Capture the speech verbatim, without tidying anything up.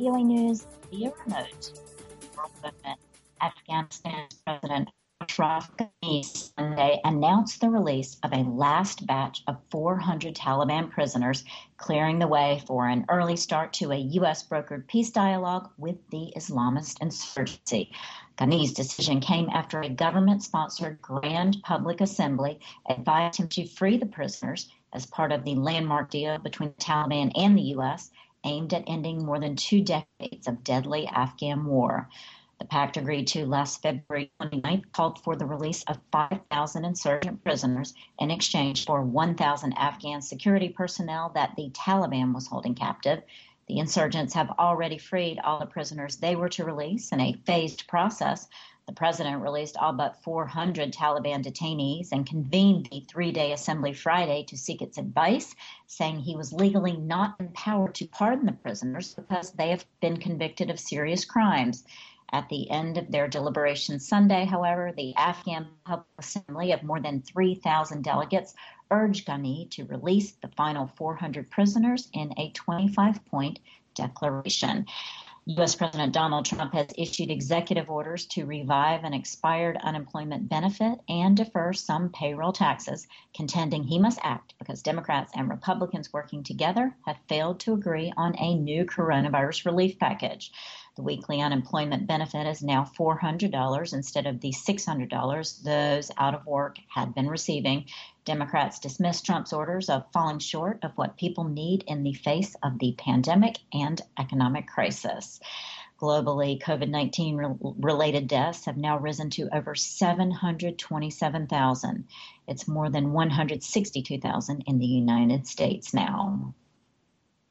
V O A News via remote. Afghanistan's President Ashraf Ghani Sunday announced the release of a last batch of four hundred Taliban prisoners, clearing the way for an early start to a U S brokered peace dialogue with the Islamist insurgency. Ghani's decision came after a government-sponsored Grand Public Assembly advised him to free the prisoners as part of the landmark deal between the Taliban and the U S, aimed at ending more than two decades of deadly Afghan war. The pact agreed to last February twenty-ninth called for the release of five thousand insurgent prisoners in exchange for one thousand Afghan security personnel that the Taliban was holding captive. The insurgents have already freed all the prisoners they were to release in a phased process. The president released all but four hundred Taliban detainees and convened the three-day assembly Friday to seek its advice, saying he was legally not empowered to pardon the prisoners because they have been convicted of serious crimes. At the end of their deliberations Sunday, however, the Afghan Public Assembly of more than three thousand delegates urged Ghani to release the final four hundred prisoners in a twenty-five point declaration. U S. President Donald Trump has issued executive orders to revive an expired unemployment benefit and defer some payroll taxes, contending he must act because Democrats and Republicans working together have failed to agree on a new coronavirus relief package. The weekly unemployment benefit is now four hundred dollars instead of the six hundred dollars those out of work had been receiving. Democrats dismissed Trump's orders of falling short of what people need in the face of the pandemic and economic crisis. Globally, COVID nineteen re- related deaths have now risen to over seven hundred twenty-seven thousand. It's more than one hundred sixty-two thousand in the United States now.